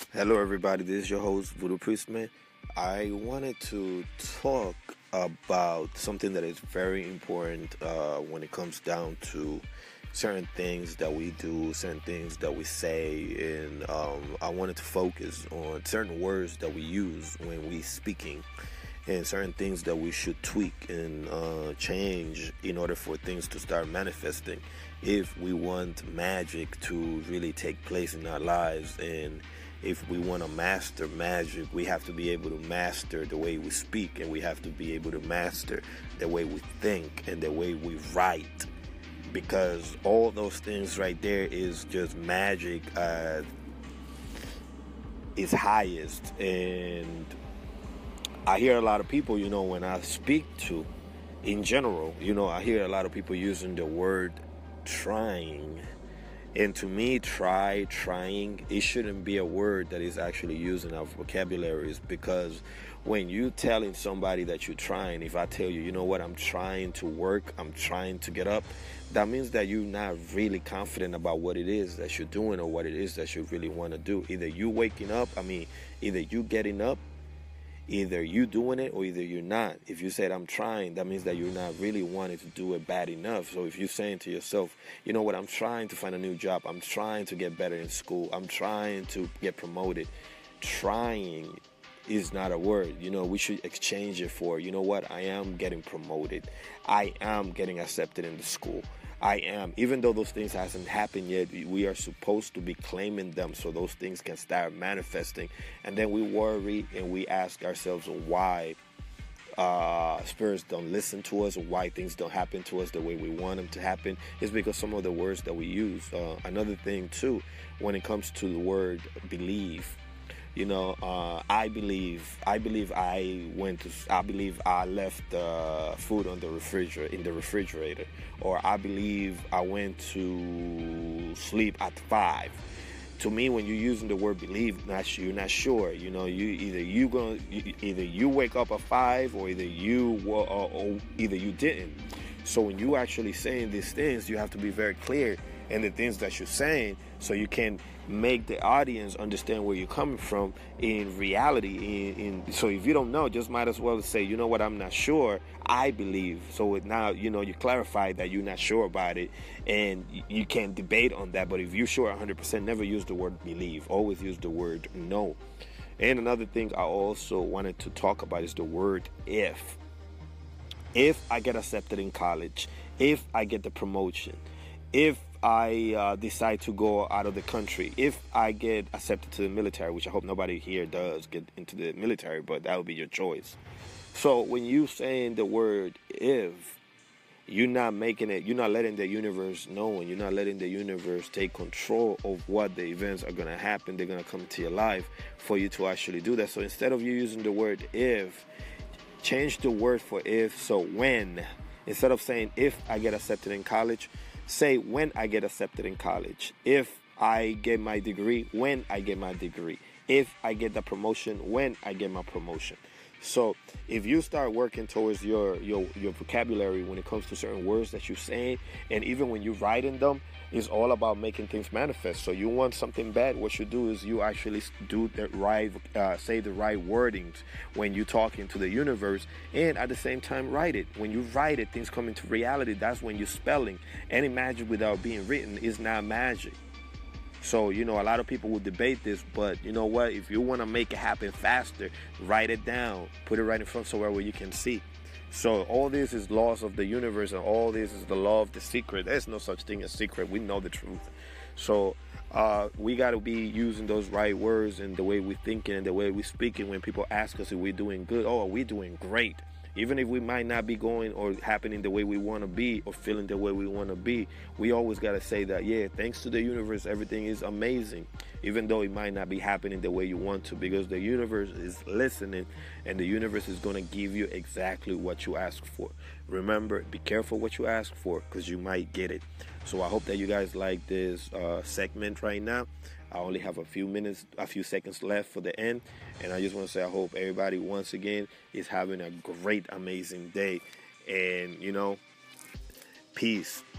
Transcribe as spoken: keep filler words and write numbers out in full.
Hello, everybody. This is your host, Voodoo Priestman. I wanted to talk about something that is very important uh, when it comes down to certain things that we do, certain things that we say, and um, I wanted to focus on certain words that we use when we speaking, and certain things that we should tweak and uh, change in order for things to start manifesting. If we want magic to really take place in our lives, and if we want to master magic, we have to be able to master the way we speak, and we have to be able to master the way we think and the way we write, because all those things right there is just magic uh, is highest. And I hear a lot of people, you know, when I speak to, in general, you know, I hear a lot of people using the word trying. And to me, try, trying, it shouldn't be a word that is actually used in our vocabularies, because when you telling somebody that you're trying, if I tell you, you know what, I'm trying to work, I'm trying to get up, that means that you're not really confident about what it is that you're doing or what it is that you really want to do. Either you waking up, I mean, either you getting up, either you doing it or either you're not. If you said I'm trying, that means that you're not really wanting to do it bad enough. So if you're saying to yourself, you know what, I'm trying to find a new job, I'm trying to get better in school, I'm trying to get promoted, trying is not a word. You know, we should exchange it for, you know what, I am getting promoted, I am getting accepted in the school, I am, even though those things hasn't happened yet, we are supposed to be claiming them so those things can start manifesting. And then we worry and we ask ourselves why uh, spirits don't listen to us, why things don't happen to us the way we want them to happen. It's because some of the words that we use. Uh, another thing too, when it comes to the word believe, you know, uh, I believe, I believe I went to, I believe I left uh, food on the refrigerator, in the refrigerator, or I believe I went to sleep at five. To me, when you're using the word believe, not you're not sure. You know, you either you gonna, either you wake up at five, or either you or, or either you didn't. So when you actually saying these things, you have to be very clear in the things that you're saying, so you can make the audience understand where you're coming from in reality. In, in so if you don't know, just might as well say, you know what, I'm not sure, I believe. So it now, you know, you clarify that you're not sure about it, and you can't debate on that. But if you're sure one hundred percent, never use the word believe, always use the word no. And another thing I also wanted to talk about is the word if. If I get accepted in college, if I get the promotion, if I uh, decide to go out of the country, if I get accepted to the military, which I hope nobody here does get into the military, but that would be your choice. So when you saying the word if, you're not making it, you're not letting the universe know, and you're not letting the universe take control of what the events are going to happen. They're going to come to your life for you to actually do that. So instead of you using the word if, change the word for if. So when, instead of saying if I get accepted in college, say when I get accepted in college. If I get my degree, when I get my degree. If I get the promotion, when I get my promotion. So if you start working towards your, your, your vocabulary when it comes to certain words that you're saying, and even when you're writing them, it's all about making things manifest. So you want something bad, what you do is you actually do the right, uh, say the right wordings when you're talking to the universe, and at the same time write it. When you write it, things come into reality. That's when you're spelling. Any magic without being written is not magic. So, you know, a lot of people will debate this, but you know what? If you want to make it happen faster, write it down. Put it right in front somewhere where you can see. So all this is laws of the universe, and all this is the law of the secret. There's no such thing as secret. We know the truth. So uh, we got to be using those right words and the way we're thinking and the way we're speaking when people ask us if we're doing good. Oh, are we doing great? Even if we might not be going or happening the way we want to be or feeling the way we want to be, we always got to say that, yeah, thanks to the universe, everything is amazing, even though it might not be happening the way you want to, because the universe is listening, and the universe is going to give you exactly what you ask for. Remember, be careful what you ask for, because you might get it. So I hope that you guys like this uh, segment right now. I only have a few minutes, a few seconds left for the end. And I just want to say I hope everybody, once again, is having a great, amazing day. And, you know, peace.